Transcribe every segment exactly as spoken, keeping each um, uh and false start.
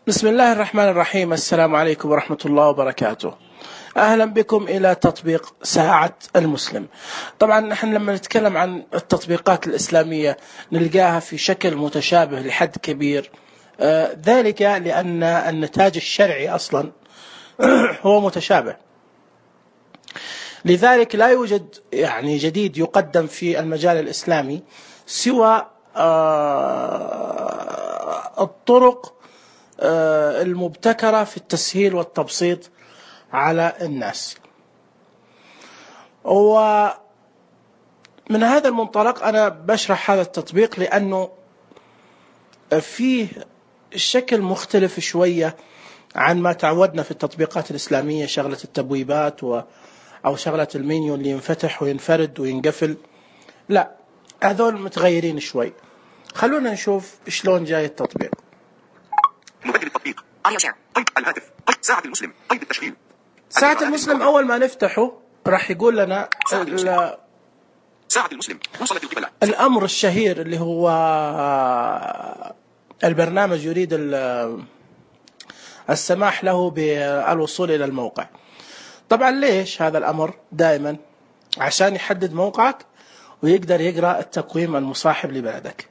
بسم الله الرحمن الرحيم. السلام عليكم ورحمة الله وبركاته. أهلا بكم إلى تطبيق ساعة المسلم. طبعا نحن لما نتكلم عن التطبيقات الإسلامية نلقاها في شكل متشابه لحد كبير، آه ذلك لأن النتاج الشرعي أصلا هو متشابه، لذلك لا يوجد يعني جديد يقدم في المجال الإسلامي سوى آه الطرق المبتكرة في التسهيل والتبسيط على الناس. ومن هذا المنطلق أنا بشرح هذا التطبيق لأنه فيه شكل مختلف شوية عن ما تعودنا في التطبيقات الإسلامية، شغلة التبويبات و أو شغلة المنيو اللي ينفتح وينفرد وينقفل. لا، هذول متغيرين شوي. خلونا نشوف شلون جاي التطبيق. متجر التطبيق اوديو شير قيد الهاتف قيد ساعة المسلم قيد التشغيل. ساعة المسلم أول ما نفتحه راح يقول لنا ساعة المسلم وصلت القبلة. الأمر الشهير اللي هو البرنامج يريد السماح له بالوصول إلى الموقع. طبعا ليش هذا الأمر؟ دائما عشان يحدد موقعك ويقدر يقرأ التقويم المصاحب لبلدك.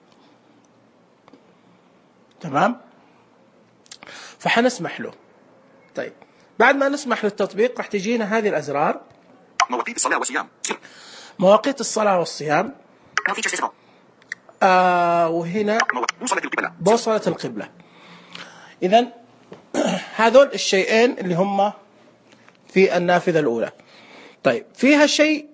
تمام؟ فحنسمح له. طيب بعد ما نسمح للتطبيق راح تجينا هذه الأزرار: مواقيت الصلاة والصيام، مواقيت الصلاة والصيام، آه وهنا بوصلة القبلة، بوصلة القبلة. إذن هذول الشيئين اللي هم في النافذة الأولى. طيب فيها شيء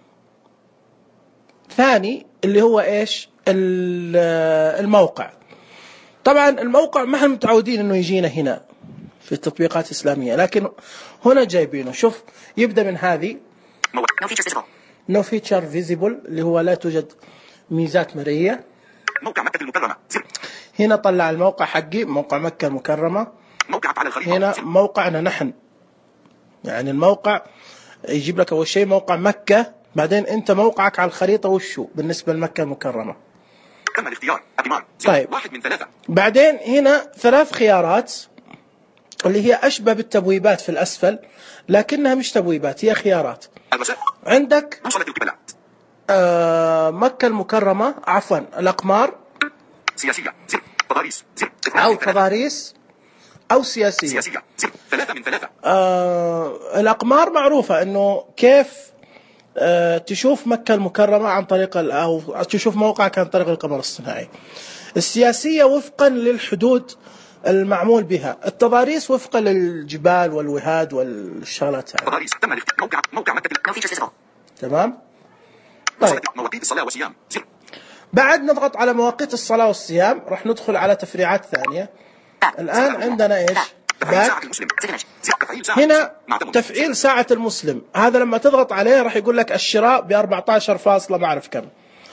ثاني اللي هو إيش؟ الموقع. طبعا الموقع ما احنا متعودين انه يجينا هنا في التطبيقات الإسلامية، لكن هنا جايبينه. شوف، يبدأ من هذه no feature visible اللي هو لا توجد ميزات مرئية. موقع مكة المكرمة، هنا طلع الموقع حقي، موقع مكة المكرمة. موقعك على الخريطة، هنا موقعنا نحن، يعني الموقع يجيب لك أول شيء موقع مكة، بعدين أنت موقعك على الخريطة وشو بالنسبة لمكة المكرمة. تم الاختيار أبيمان. طيب واحد من ثلاثة. بعدين هنا ثلاث خيارات اللي هي أشبه بالتبويبات في الأسفل، لكنها مش تبويبات، هي خيارات. المساء عندك وصلت القبلة، آه مكة المكرمة، عفوا الأقمار، سياسية زر، تضاريس زر، أو تضاريس أو سياسية. سياسية زر، ثلاثة من ثلاثة. آه الأقمار معروفة إنه كيف آه تشوف مكة المكرمة عن طريق أو تشوف موقعك عن طريق القمر الصناعي. السياسية وفقا للحدود المعمول بها. التضاريس وفقا للجبال والوهاد والشغلات هذه. تضاريس تم الاختيار. موقع موقع مكة. تمام. طيب مواقيت الصلاة والصيام زر. بعد نضغط على مواقيت الصلاة والصيام راح ندخل على تفريعات ثانية. الآن عندنا إيش؟ باك. هنا تفعيل ساعة المسلم، هذا لما تضغط عليه راح يقول لك الشراء ب أربعة عشر فاصلة ما أعرف كم،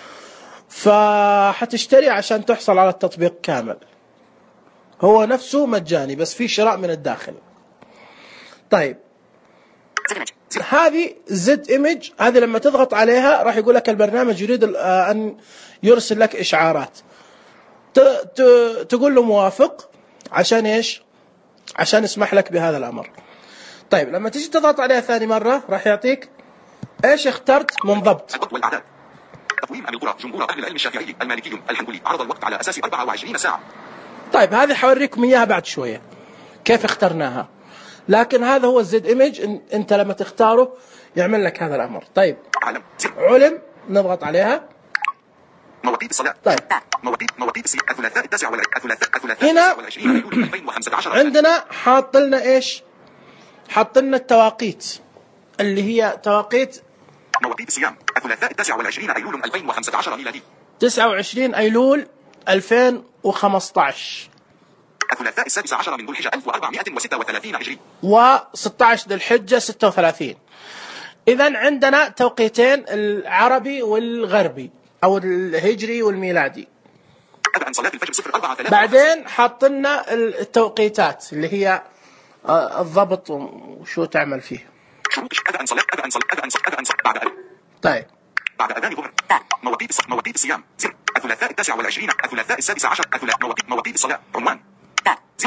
فحتشتري عشان تحصل على التطبيق كامل. هو نفسه مجاني بس في شراء من الداخل. طيب هذه زد ايمج، هذه لما تضغط عليها راح يقول لك البرنامج يريد أن يرسل لك إشعارات. تقول له موافق عشان إيش؟ عشان يسمح لك بهذا الأمر. طيب لما تيجي تضغط عليها ثاني مرة راح يعطيك إيش اخترت من ضبط. الضبط والأعداد. تقويم أبي القرى جمهور أهل العلم الشافعي المالكي الحنبلي. عرض الوقت على أساس أربعة وعشرين ساعة. طيب هذه حوريكم إياها بعد شوية كيف اخترناها، لكن هذا هو الزد ايمج. إن انت لما تختاره يعمل لك هذا الامر. طيب علم علم نضغط عليها. مواقيت الصلاة. طيب مواقيت مواقيت الثلاثاء التاسع والثلاثاء هنا والعشرين أيلول ألفين وخمسة عشر. عندنا حاط لنا ايش؟ حاط لنا التواقيت اللي هي تواقيت مواقيت الصيام. الثلاثاء التاسع والعشرين أيلول ألفين وخمسة عشر ميلادي. تسعة وعشرين أيلول ألفين وخمسة عشر. الثلاثاء السادس عشر من ذو الحجة ألف وأربعمائة وستة وثلاثين هجري. وستة عشر ذي الحجة ستة وثلاثين. إذن عندنا توقيتين، العربي والغربي أو الهجري والميلادي. أذان صلاة الفجر صفر أربعة ثلاثة. بعدين حاطلنا التوقيتات اللي هي الضبط وشو تعمل فيه. شروط أذان صلاة أذان صلاة أذان صلاة أذان صلاة بعد أذان. طيب بعد أذان الظهر. مواقيت الصلاة مواقيت الصيام زر. الثلاثاء التاسع والعشرين الثلاثاء السادس عشر الثلاثاء مواقيت مواقيت الصلاة عنوان زر. مواقيت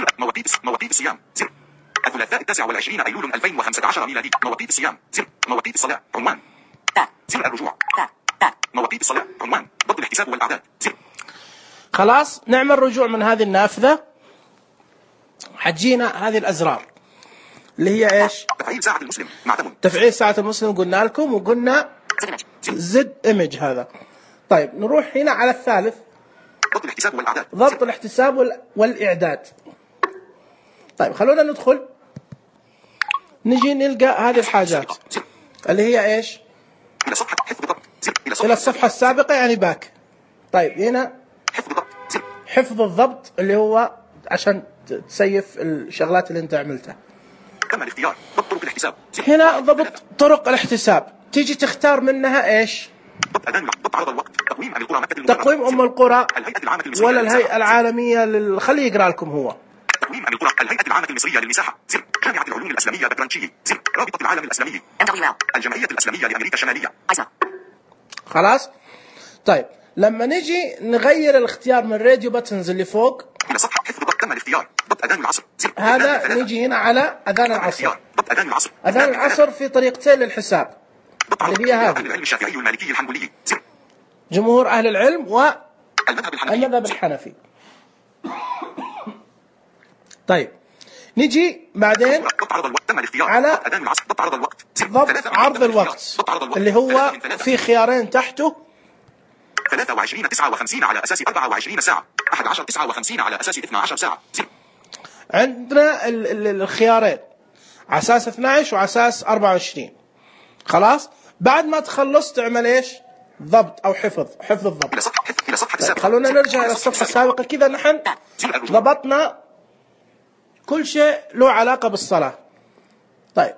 مواقيت الصيام زر. الثلاثاء التاسع والعشرين أيلول ألفين وخمسة عشر ميلادي. مواقيت الصيام زر. مواقيت الصلاة عنوان زر. الرجوع مواقيت الصلاة عنوان ضبط الاحتساب والأعداد زر. خلاص نعمل رجوع من هذه النافذة، حتجينا هذه الأزرار اللي هي إيش؟ تفعيل ساعة المسلم معتمد. تفعيل ساعة المسلم قلنا لكم، وقلنا زد إيمج هذا. طيب نروح هنا على الثالث، ضبط الاحتساب والأعداد. ضبط الاحتساب وال... والإعداد. طيب خلونا ندخل نجي نلقى هذه الحاجات اللي هي إيش؟ إلى صفحة حفظ ضبط زر. إلى إلى الصفحة السابقة يعني باك. طيب هنا حفظ ضبط زر. حفظ الضبط اللي هو عشان تسيف الشغلات اللي انت عملتها. تم الاختيار ضبط طرق الاحتساب زر. هنا ضبط طرق الاحتساب، تيجي تختار منها ايش؟ ضبط أذان ضبط عرض الوقت. تقويم أم القرى مكة تقويم أم القرى الهيئة العامة المصرية ولا الهيئة للمساحة. العالمية لل... خليه يقرأ لكم هو. تقويم أم القرى الهيئة العامة المصرية للمساحة زر. جامعة العلوم الإسلامية بكرانشي زر. رابطة العالم الإسلامي الجمعية الإسلامية لأمريكا الشمالية. خلاص. طيب لما نجي نغير الاختيار من راديو باتنز اللي فوق إلى صفحة حفظ ضبط تم الاختيار ضبط أذان العصر زر. هذا نجي هنا على أذان العصر. ضبط أذان العصر. أذان العصر في طريقتين للحساب اللي هي هذه. العلم الشافعي المالكي الحنبلي زر. جمهور أهل العلم المذهب الحنفي. والمذهب الحنفي. طيب نجي بعدين ضبط عرض الوقت تم الاختيار على ضبط أذان العصر ضبط عرض الوقت زر. ضبط عرض الوقت اللي هو في خيارين تحته ثلاثة وعشرين تسعة وخمسين على أساس أربعة وعشرين ساعة. أحد عشر تسعة وخمسين على أساس اثنا عشر ساعة زر. عندنا ال- ال- الخيارين على أساس اثنا عشر وعلى أساس أربعة وعشرين. خلاص بعد ما تخلص تعمل إيش؟ ضبط أو حفظ حفظ الضبط. إلى صفحة إلى صفحة طيب السابقة. خلونا نرجع إلى الصفحة السابقة كذا. نحن ضبطنا كل شيء له علاقة بالصلاة. طيب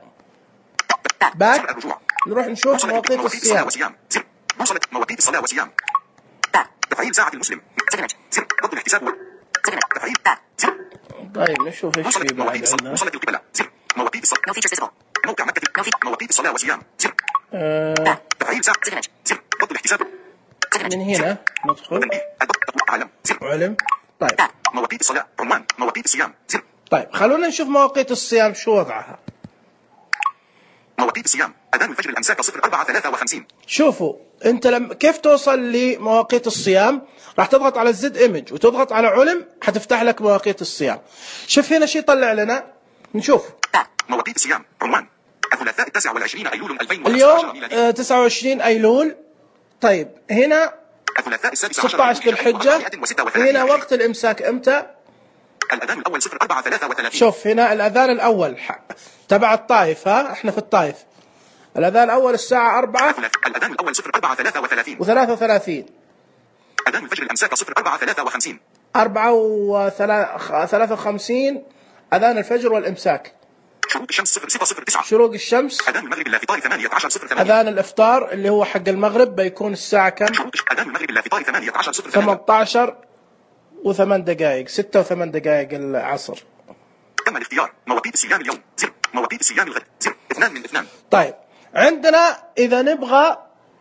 باك نروح نشوف مواقيت الصيام. زر. وصلت مواقيت الصلاة وصيام. تفعيل ساعة المسلم زر. ضبط الاحتساب تفعيل زر. طيب نشوف ايش في وصلت بعد مواقيت عندنا. وصلت القبلة زر. مواقيت الصلاة موقع مكة مواقيت الصلاة وصيام زر. آه تفعيل ساعة زر. ضبط الاحتساب من هنا ندخل وتنبيه الضبط علم زر. علم. طيب مواقيت الصلاة عنوان مواقيت الصيام زر. طيب خلونا نشوف مواقيت الصيام شو وضعها. مواقيت الصيام أذان الفجر الأمساك صفر أربعة ثلاثة وخمسين. شوفوا انت لما كيف توصل لمواقيت الصيام، راح تضغط على الزد ايمج وتضغط على علم حتفتح لك مواقيت الصيام. شوف هنا شيء طلع لنا نشوف. مواقيت الصيام عنوان الثلاثاء التاسع والعشرين أيلول ألفين وخمسة عشر اليوم ميلادي. آه تسعة وعشرين ايلول. طيب هنا الثلاثاء السادس عشر ستة عشر ذي الحجة. هنا وقت الامساك امتى؟ الأذان الأول صفر أربعة ثلاثة وثلاثين. شوف هنا الأذان الأول تبع الطائف، ها احنا في الطائف. الأذان الأول الساعة أربعة الأذان الأول صفر أربعة ثلاثة وثلاثين. وثلاثة وثلاثين. أذان الفجر الأمساك صفر أربعة ثلاثة وخمسين. أربعة وثلاثة وخمسين أذان الفجر والإمساك. شروق الشمس صفر ستة صفر تسعة. شروق الشمس. أذان المغرب لا فطار ثمانية عشر صفر ثمانية. أذان الإفطار اللي هو حق المغرب بيكون الساعة كم؟ شروق أذان المغرب لا فطار ثمانية عشر صفر ثمانية. ثمانية عشر وثمان دقائق ستة وثمان دقائق العصر. تم الاختيار مواقيت الصيام اليوم زر. مواقيت الصيام الغد زر. اثنان من اثنان. طيب عندنا إذا نبغى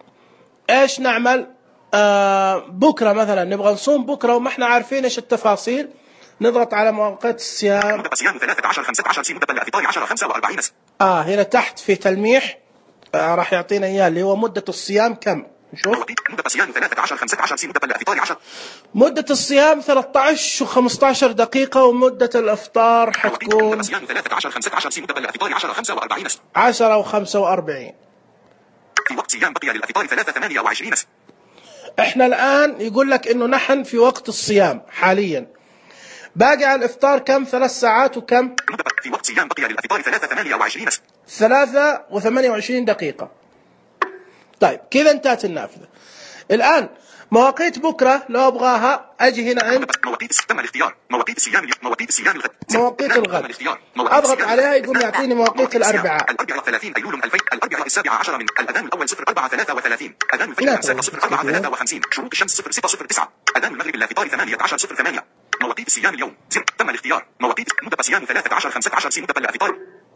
إيش نعمل آه بكرة مثلا، نبغى نصوم بكرة وما احنا عارفين إيش التفاصيل، نضغط على مواقيت الصيام. مدة صيام ثلاثة عشر خمسة عشر سي مدة الفطار عشرة خمسة وأربعين. آه هنا تحت في تلميح آه راح يعطينا إياه اللي هو مدة الصيام كم. نشوف مدة صيام ثلاثة عشر خمسة عشر سي مدة الفطار عشرة. مدة الصيام ثلاثة عشر وخمسة عشر دقيقة، ومدة الإفطار حتكون مدة صيام ثلاثة عشر خمسة عشر سي مدة الفطار عشرة خمسة وأربعين. عشرة وخمسة وأربعين. في وقت صيام بقي للفطار ثلاثة ثمانية وعشرين. احنا الآن يقول لك إنه نحن في وقت الصيام حاليا، باقي على الإفطار كم؟ ثلاث ساعات وكم؟ في وقت صيام بقي للفطار ثلاثة ثمانية وعشرين. ثلاثة وثمانية وعشرين دقيقة. طيب كذا انتهت النافذة. الآن مواقيت بكرة لو أبغاها أجي هنا عند مواقيت تم الاختيار مواقيت الصيام مواقيت الصيام الغد. مواقيت الغد أضغط عليها يقول يعطيني مواقيت الأربعاء. الأربعاء ثلاثين أيلول ألفين. الأربعاء السابعة عشر من الأذان الأول صفر أربعة ثلاثة وثلاثين. أذان الفجر الأمساك صفر أربعة ثلاثة وخمسين. شروق الشمس صفر ستة صفر تسعة. أذان المغرب لا فطار ثمانية عشر صفر ثمانية. مواقيت الصيام اليوم زر. تم الاختيار مواقيت مدة صيام ثلاثة عشر خمسة عشر سي مدة الفطار.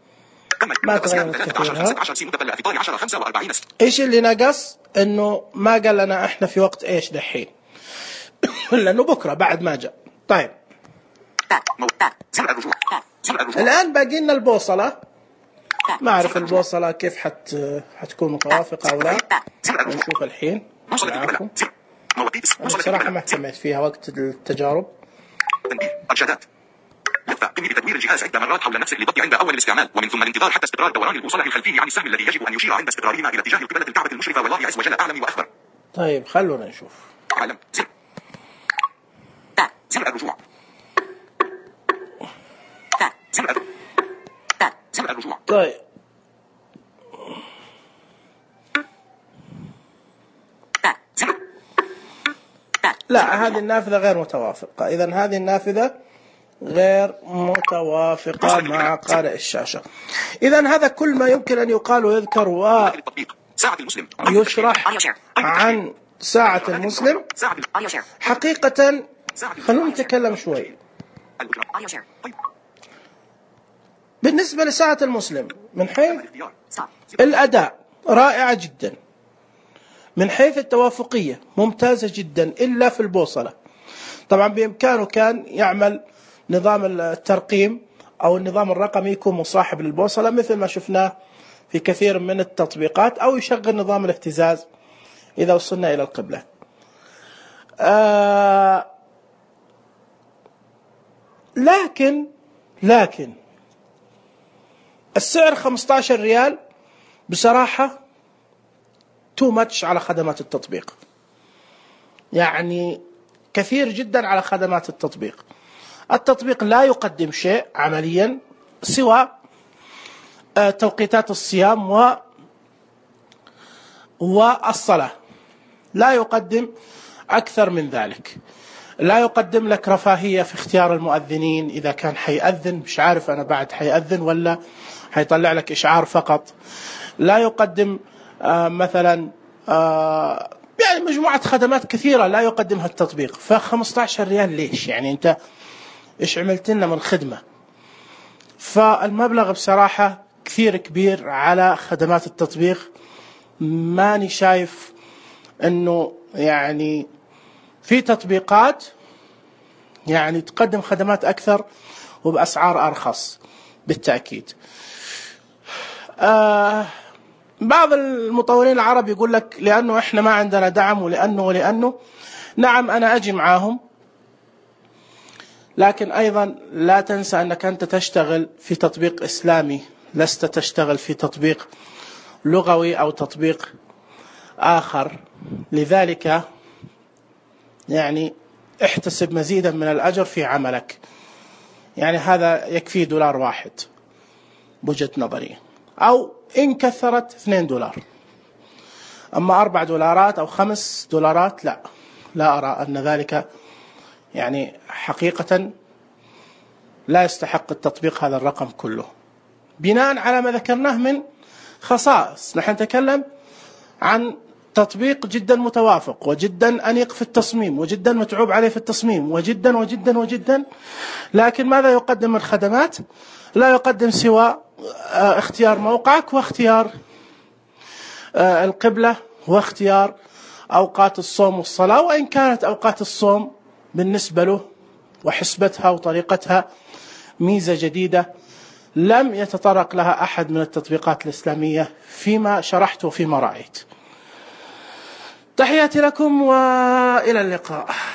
ما تغيرت كثير. عشر سي مدة الفطار عشرة خمسة وأربعين. ايش اللي نقص؟ انه ما قال لنا احنا في وقت ايش دحين لانه بكره بعد ما جاء. طيب زر الرجوع. زر الرجوع. الآن باقي لنا البوصلة. ما أعرف البوصلة كيف حت حتكون متوافقة أو لا. نشوف الحين. معكم. بصراحة ما اهتميت فيها وقت التجارب. تنبيه. إرشادات. نقطة. قم بتدوير الجهاز عدة مرات حول نفسك للضبط عند أول الاستعمال، ومن ثم الانتظار حتى استقرار دوران البوصلة الخلفي عن السهم الذي يجب أن يشير عند استقرارهما إلى اتجاه القبلة الكعبة المشرفة، والله عز وجل أعلم وأخبر. طيب خلونا نشوف. علم. زر. زر الرجوع. زر الرجوع. زر الرجوع. طيب. لا، هذه النافذة غير متوافقة. إذن هذه النافذة غير متوافقة مع قارئ الشاشة. إذن هذا كل ما يمكن أن يقال ويذكر ويشرح عن ساعة المسلم. حقيقة خلونا نتكلم شوي. بالنسبة لساعة المسلم من حيث الأداء رائعة جدا، من حيث التوافقية ممتازة جدا، إلا في البوصلة. طبعا بإمكانه كان يعمل نظام الترقيم أو النظام الرقمي يكون مصاحب للبوصلة مثل ما شفناه في كثير من التطبيقات، أو يشغل نظام الاهتزاز إذا وصلنا إلى القبلة. آه لكن لكن السعر خمسة عشر ريال بصراحة تو ماتش على خدمات التطبيق، يعني كثير جدا على خدمات التطبيق. التطبيق لا يقدم شيء عمليا سوى توقيتات الصيام و والصلاة، لا يقدم أكثر من ذلك. لا يقدم لك رفاهية في اختيار المؤذنين، إذا كان حيأذن مش عارف أنا بعد حيأذن ولا حيطلع لك إشعار فقط. لا يقدم آه مثلا آه يعني مجموعة خدمات كثيرة لا يقدمها التطبيق. فخمسة عشر ريال ليش؟ يعني أنت إيش عملت لنا من خدمة؟ فالمبلغ بصراحة كثير كبير على خدمات التطبيق. ماني شايف أنه يعني في تطبيقات يعني تقدم خدمات أكثر وبأسعار أرخص بالتأكيد. آه بعض المطورين العرب يقول لك لأنه إحنا ما عندنا دعم ولأنه ولأنه. نعم أنا أجي معاهم، لكن أيضا لا تنسى أنك أنت تشتغل في تطبيق إسلامي، لست تشتغل في تطبيق لغوي أو تطبيق آخر. لذلك يعني احتسب مزيدا من الأجر في عملك. يعني هذا يكفي دولار واحد بوجهة نظري، أو إن كثرت اثنين دولار. أما أربع دولارات أو خمس دولارات لا لا أرى أن ذلك يعني حقيقة لا يستحق التطبيق هذا الرقم كله، بناء على ما ذكرناه من خصائص. نحن نتكلم عن تطبيق جدا متوافق وجدا أنيق في التصميم وجدا متعوب عليه في التصميم وجدا وجدا وجدا، لكن ماذا يقدم من خدمات؟ لا يقدم سوى اختيار موقعك واختيار القبلة واختيار أوقات الصوم والصلاة، وإن كانت أوقات الصوم بالنسبة له وحسبتها وطريقتها ميزة جديدة لم يتطرق لها أحد من التطبيقات الإسلامية فيما شرحت وفيما رأيت. تحياتي لكم وإلى اللقاء.